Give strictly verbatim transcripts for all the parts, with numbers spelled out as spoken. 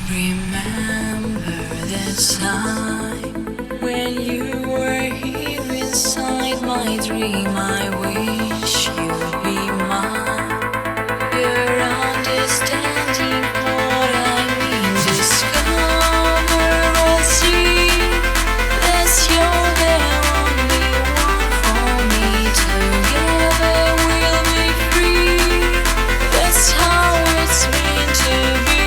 Remember that time when you were here inside my dream. I wish you'd be mine. Your understanding what I mean. Discover and see that you're the only one for me. Together we'll be free. That's how it's meant to be.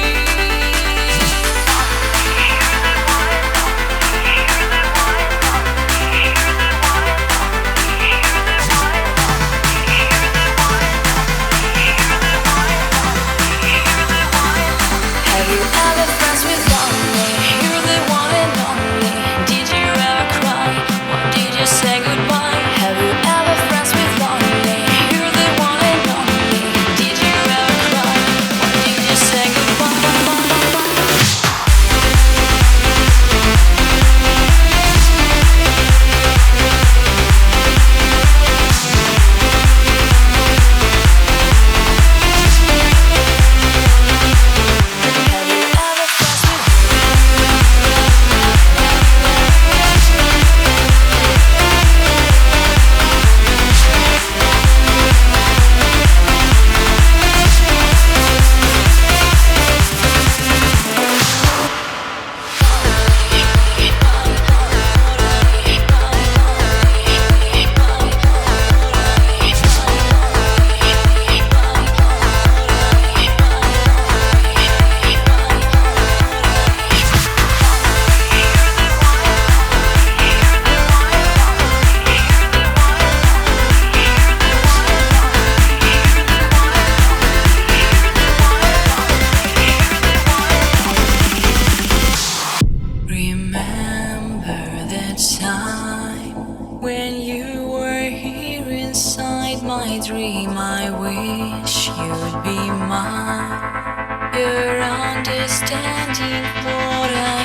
Time when you were here inside my dream. I wish you'd be mine. Your understanding what I